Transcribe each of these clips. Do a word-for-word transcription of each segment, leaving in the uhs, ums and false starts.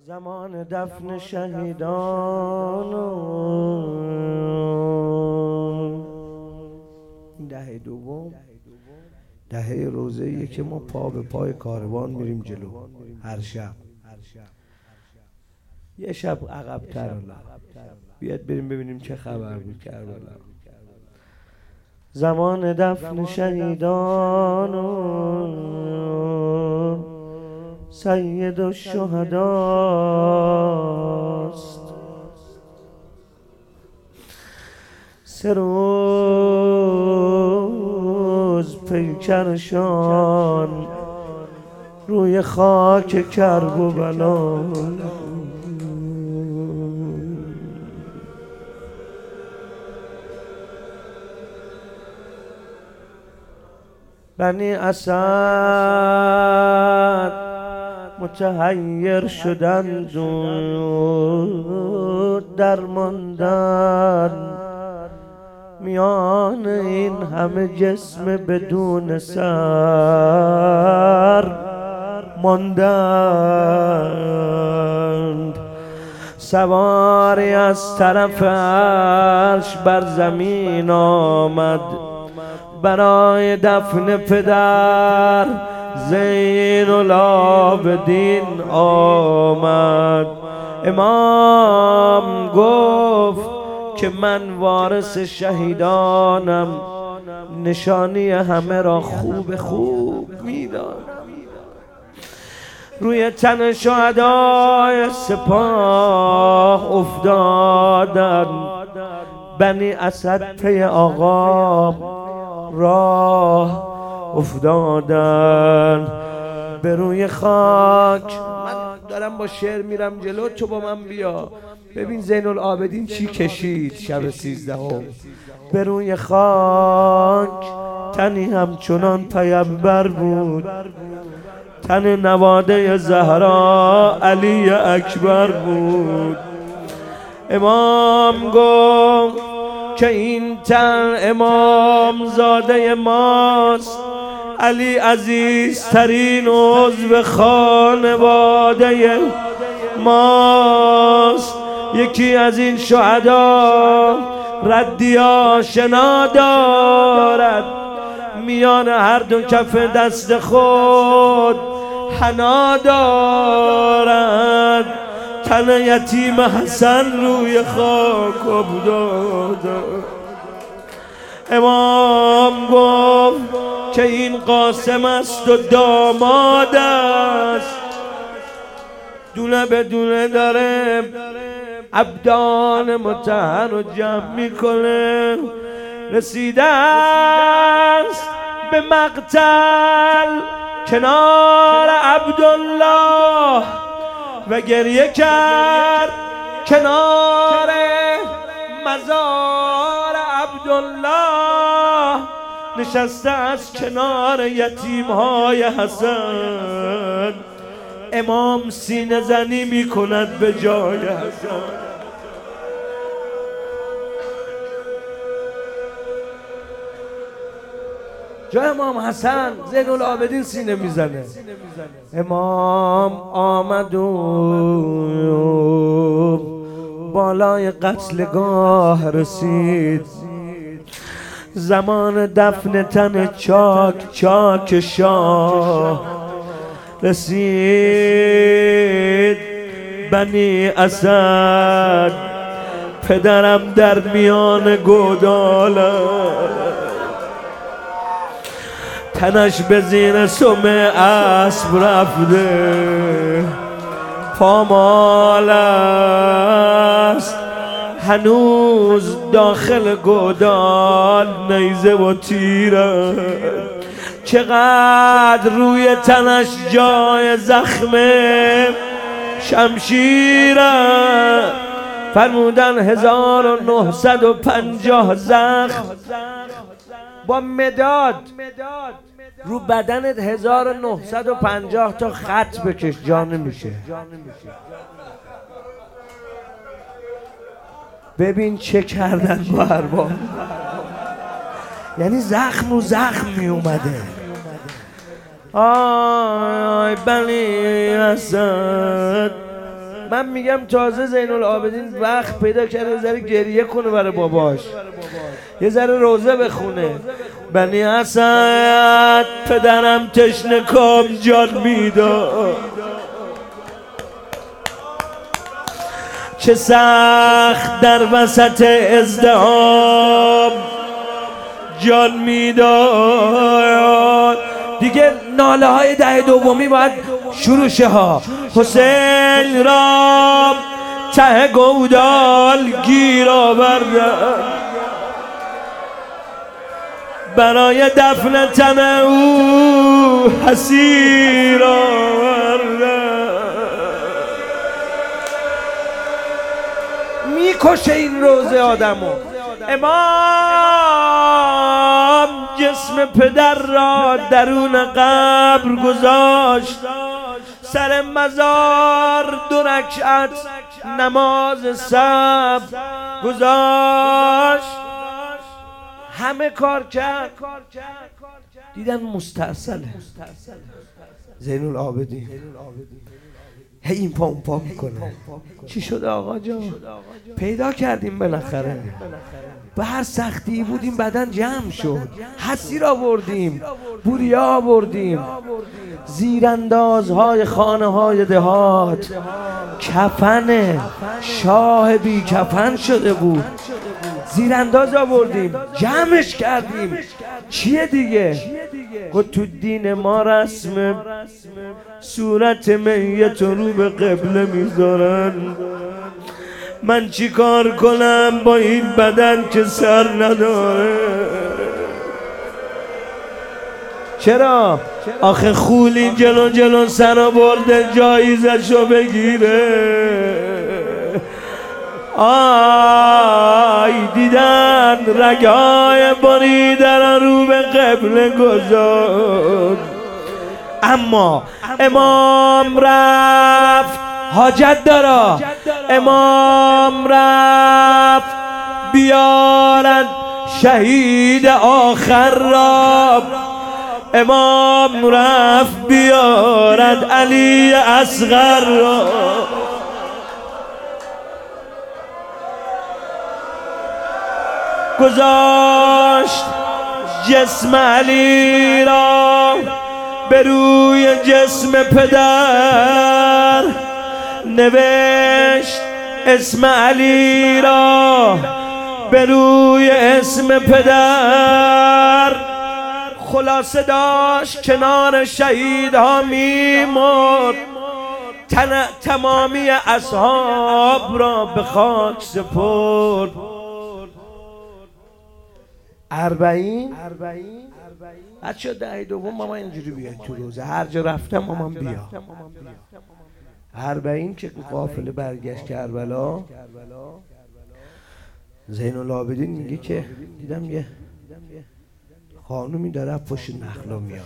زمان دفن شهیدان این دهه دوم دهه روزه‌ایه که ما پا به پای کاروان میریم جلو. هر شب یه شب عقب‌تر بیاد بریم ببینیم چه خبر بود کربلا. زمان دفن شهیدان سید الشهداست، سه روز پیکرشان روی خاک کرب و بلا. بنی اسد متحیر شدند و درماندن میان این همه جسم بدون سر ماندند. سواری از طرف عرش بر زمین آمد برای دفن پدر زین العابدین آمد. امام گفت که من وارث شهیدانم، نشانی همه را خوب خوب میدانم. روی تن شهدای سپاه افتادن، بنی اسد پی آقا راه افتادن به روی خاک. من دارم با شعر میرم جلو، تو با من بیا ببین زین العابدین چی کشید شب سیزدهم. به روی خاک تنی همچنان پیمبر بود، تن نواده زهرا علی اکبر بود. امام گفت که این تن امام زاده ماست، علی عزیزترین عضو خانواده ماست. یکی از این شهدا ردی آشنا دارد، میان هر دو کف دست خود حنا دارد. تن یتیم حسن روی خاک افتاده. امام گفت که این قاسم است و داماد است، دونه به دونه داره عبدان مطهر رو جمع میکنه. رسیده است به مقتل کنار عبدالله و گریه کرد کنار مزار عبدالله. نشسته از کنار یتیمهای حسن، امام سینه زنی می کند به جای حسن. جای امام حسن زین العابدین سینه میزنه. امام آمد و بالای قتلگاه رسید. زمان دفن تن چاک چاک شاه رسید. بنی اسد پدرم در میان گوداله، تنش به زیر سم اسب رفته، پامال است هنوز داخل گودال نیزه و تیره. چقدر روی تنش جای زخم شمشیره. فرمودن هزار و نهصد و پنجاه زخم با مداد رو بدنت، هزار و نهصد و پنجاه تا خط بکش جا نمیشه. ببین چه کردن با ارباب، یعنی زخم و زخم می اومده. آی بنی اسد من میگم تازه زین العابدین وقت پیدا کرده یه ذره گریه کنه برای باباش، یه ذره روزه بخونه. بنی اسد پدرم تشنه کام جان میداد، چه سخت در وسط ازدحام جان میداد. دیگه ناله های دهه دومی باید شروع شه ها. حسین را ته گودال گیر آوردن، برای دفن تن او حسیر آوردن. میکشه این روزه آدمو. امام جسم پدر را درون قبر گذاشت، سر مزار دو رکعت نماز شب گذاشت. همه کار کرد، دیدن مستاصله. زین العابدین هی این پا اون پا میکنه. چی شده آقا جان؟ پیدا کردیم بالاخره. به هر سختی بودیم بدن جمع شد، حسیر آوردیم، بوریا آوردیم، زیراندازهای خانه های دهات، کفن شاه بی کفن شده بود، زیرانداز آوردیم، جمعش کردیم. چیه دیگه؟ گفت تو دین ما رسم صورت میت رو به قبله میذارن. من چی کار کنم با این بدن که سر نداره؟ چرا؟ آخه خولی جلو جلو سر برده جایزشو بگیره. آی دیدن رگای بریدن رو به قبله گذاشت. اما امام رفت حاجت داره، امام رفت بیارن شهید آخر را، امام رفت بیارد علی اصغر را. گذاشت جسم علی را به روی جسم پدر، نوشت اسم علی را به روی اسم پدر. خلاصه داشت کنار شهیدها میمرد، تمامی اصحاب را به خاک سپرد. اربعین بچه دهه دوم ماما اینجوری بیاید تو روزه، هر جا رفتم مامان بیا. اربعین که قافله برگشت کربلا، زین العابدین میگه که دیدم یه خانومی داره پشت نخلا میاد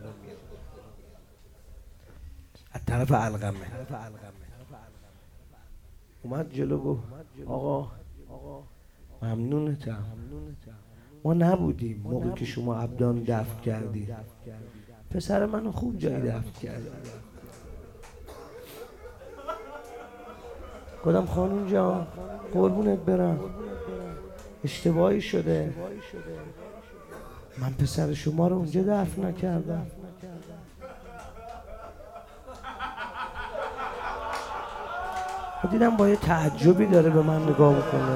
از طرف علقمه. اومد جلو گفت آقا ممنونتم، ما نبودیم موقعی که شما عبدان دفن کردید، پسر منو خوب جایی دفن کردید. گفتم خانم جان قربونت برم، اشتباهی شده، من پسر شما رو اونجا دفن نکردم. دیدم با یه تعجبی داره به من نگاه میکنه.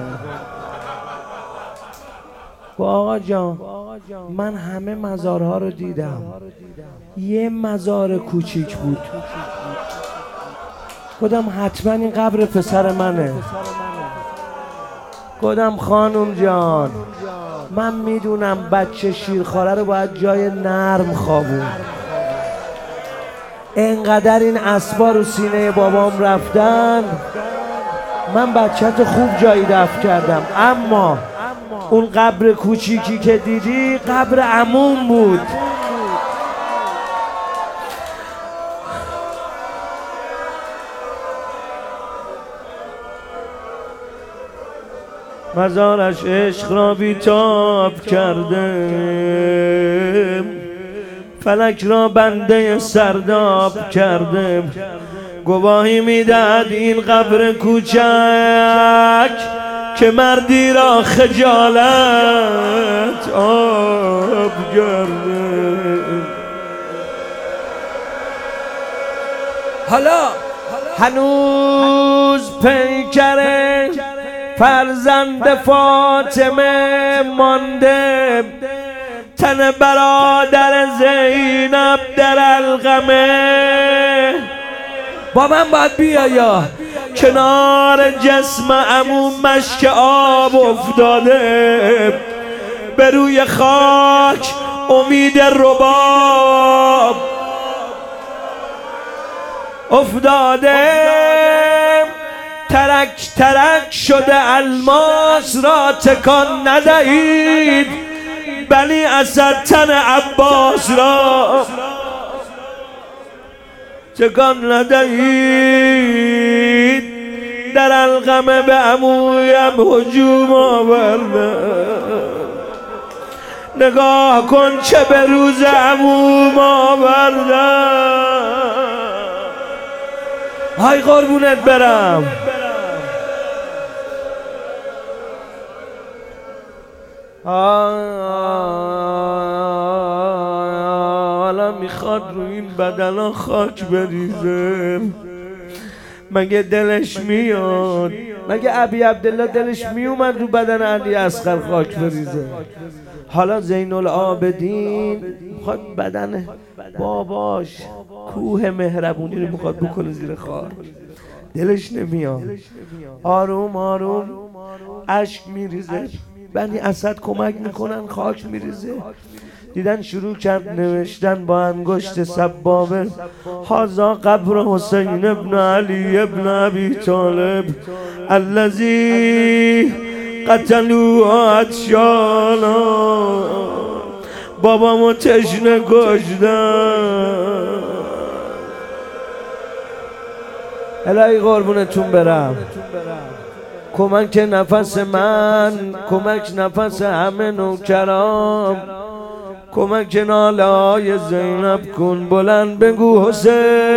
با آقا جان من همه مزارها رو دیدم، یه مزار کوچیک بود. گفتم حتما این قبر پسر منه. گفتم خانم جان من میدونم بچه شیرخواره رو باید جای نرم خوابون، انقدر این اسبا رو سینه بابام رفتن، من بچه خوب جایی دفن کردم، اما اون قبر کوچیکی که دیدی قبر عموم بود. مزارش عشق را بیتاب کرده، فلک را بنده سرداب کرده. گواهی میداد این قبر کوچک که مردی را خجالت آب کرده. حالا هنوز پیکر فرزند فاطمه مانده، تن برادر زینب در القمه. با من باید بیایا کنار جسم عمو مشک آب افتاده، به روی خاک امید رباب افتاده، ترک ترک شده الماس را تکان ندهید، بنی اسد تن عباس را تکان ندهید. در القمه به عمویم هجوم آورده، نگاه کن چه به روز عموم آورده. های قربونت برم. حالا میخواد رو این بدن خاک بریزه. مگه دلش میاد؟ مگه ابی عبدالله دلش میومد رو بدن علی اصغر خاک بریزه؟ حالا زین العابدین میخواد بدن باباش کوه مهربونی رو میخواد بکنه زیر خاک. دلش نمیاد. آروم آروم اشک میریزه. بنی اسد کمک میکنن، خاک میریزه. دیدن شروع کرد نوشتن با انگشت سبابه: هذا قبر حسین ابن علی ابن ابی طالب الذی قتلوه عطشانا. بابامو تشنه کشتن. الهی قربونتون برم. کمک نفس من، کمک نفس همه نوکرام، کمک ناله های زینب کن. بلند بگو حسین.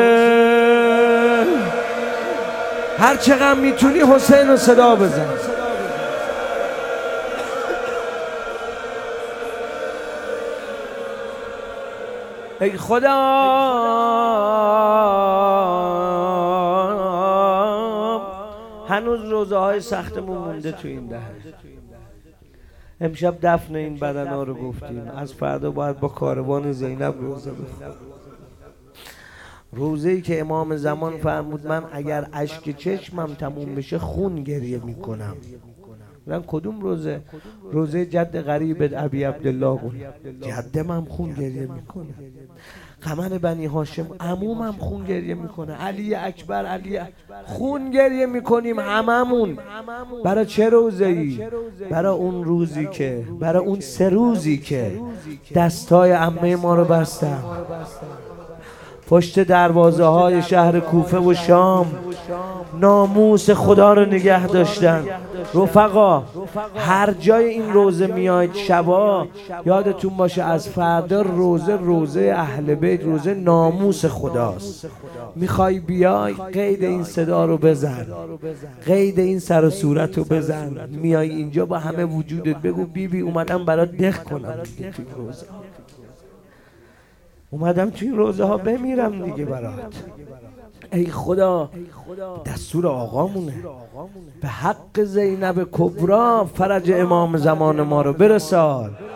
هر چقدر میتونی حسین رو صدا بزن. ای خدا هنوز روزه های سختمون مونده تو این دهه. امشب دفن این بدن ها رو گفتیم، از فردا باید با کاروان زینب روزه بخونیم. روزه‌ای که امام زمان فرمود من اگر اشک چشمم تموم بشه خون گریه میکنم. من کدوم روزه؟ روزه جد غریب ابی عبدالله بود. جدم هم خون گریه میکنه. قمر بنی هاشم عمومم خون گریه میکنه. علی اکبر علی اکبر. خون گریه میکنیم هممون. برای چه روزه‌ای؟ برای اون روزی که، برای اون سه روزی که دستای عمه ما رو بستن پشت دروازه های شهر کوفه و شام، ناموس خدا رو نگه داشتن. رفقا هر جای این روزه میاید شبا یادتون باشه از فردا روزه روزه اهل بیت، روزه ناموس خداست. میخوای بیای قید این صدا رو بزن، قید این سر و صورت رو بزن. میای اینجا با همه وجودت بگو بی بی اومدم برات دق کنم دیگه. توی روزه اومدم توی این روزه ها بمیرم دیگه برات. ای خدا دستور آقامونه، به حق زینب کبرا فرج امام زمان ما رو برسال.